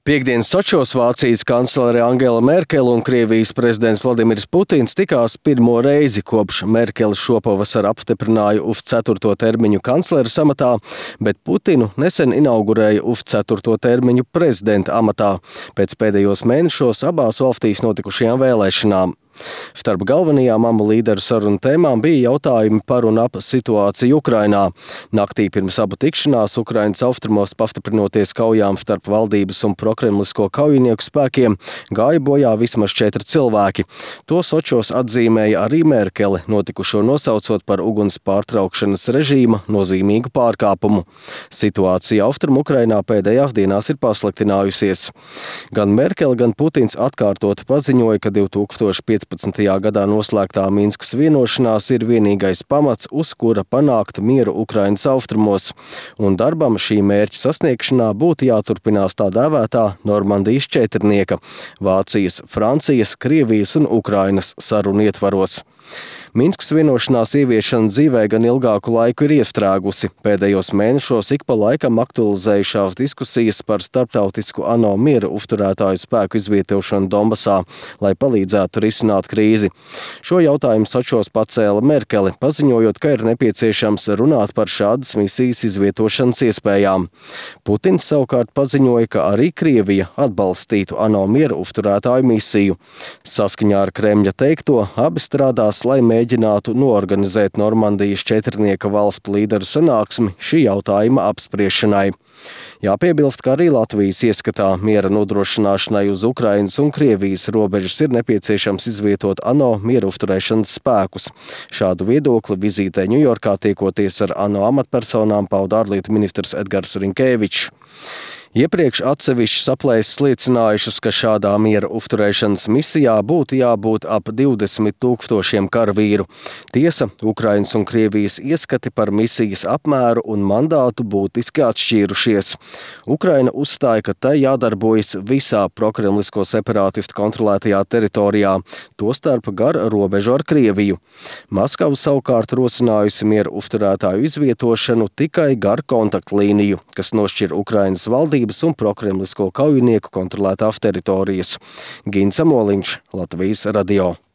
Piektdien Sočos Vācijas kanclere Angela Merkele un Krievijas prezidents Vladimirs Putins tikās pirmo reizi, kopš Merkele šopavasar apstiprināja uz 4. termiņu kancleres amatā, bet Putinu nesen inaugurēja uz 4. termiņu prezidenta amatā, pēc pēdējos mēnešos abās valstīs notikušajām vēlēšanām. Starp galvenajām abu līderu sarunu tēmām bija jautājumi par un ap situāciju Ukrainā. Naktī pirms abu tikšanās Ukrainas austrumos pastiprinoties kaujām starp valdības un prokremlisko kaujinieku spēkiem gāja bojā vismaz 4 cilvēki. To Sočos atzīmēja arī Merkele, notikušo nosaucot par uguns pārtraukšanas režīma nozīmīgu pārkāpumu. Situācija Austrum Ukrainā pēdējās dienās ir pasliktinājusies. Gan Merkele, gan Putins atkārtot paziņoja, ka 2015. gadā noslēgtā Minskas vienošanās ir vienīgais pamats, uz kura panākt mieru Ukrainas austrumos, un darbam šī mērķa sasniegšanā būtu jāturpinās tā dēvētā Normandijas četrnieka – Vācijas, Francijas, Krievijas un Ukrainas sarunu ietvaros. Minskas vienošanās ieviešana dzīvē gan ilgāku laiku ir iestrēgusi. Pēdējos mēnešos ik pa laikam aktualizējušās diskusijas par starptautisku ANO miera uzturētāju spēku izvietošanu Donbasā, lai palīdzētu risināt krīzi. Šo jautājumu Sočos pacēla Merkele, paziņojot, ka ir nepieciešams runāt par šādas misijas izvietošanas iespējām. Putins savukārt paziņoja, ka arī Krievija atbalstītu ANO miera uzturētāju misiju. Saskaņā ar Kremļa teikto, abi strādās, lai mēģinātu noorganizēt Normandijas četrnieka valstu līderu sanāksmi šī jautājuma apspriešanai. Jāpiebilst, ka arī Latvijas ieskatā miera nodrošināšanai uz Ukrainas un Krievijas robežas ir nepieciešams izvietot ANO miera uzturēšanas spēkus. Šādu viedokli vizītē Ņujorkā tiekoties ar ANO amatpersonām pauda ārlietu ministrs Edgars Rinkēvičs. Iepriekš atsevišķas aplēses liecinājušas, ka šādā miera uzturēšanas misijā būtu jābūt ap 20 000 karavīru. Tiesa, Ukrainas un Krievijas ieskati par misijas apmēru un mandātu būtiski atšķīrušies. Ukraina uzstāja, ka tai jādarbojas visā prokremlisko separātistu kontrolētajā teritorijā, tostarp gar robežu ar Krieviju. Maskava savukārt rosinājusi miera uzturētāju izvietošanu tikai gar kontaktlīniju, kas nošķir Ukrainas valdību un prokremlisko kaujinieku kontrolētās teritorijas. Gins Amoliņš, Latvijas radio.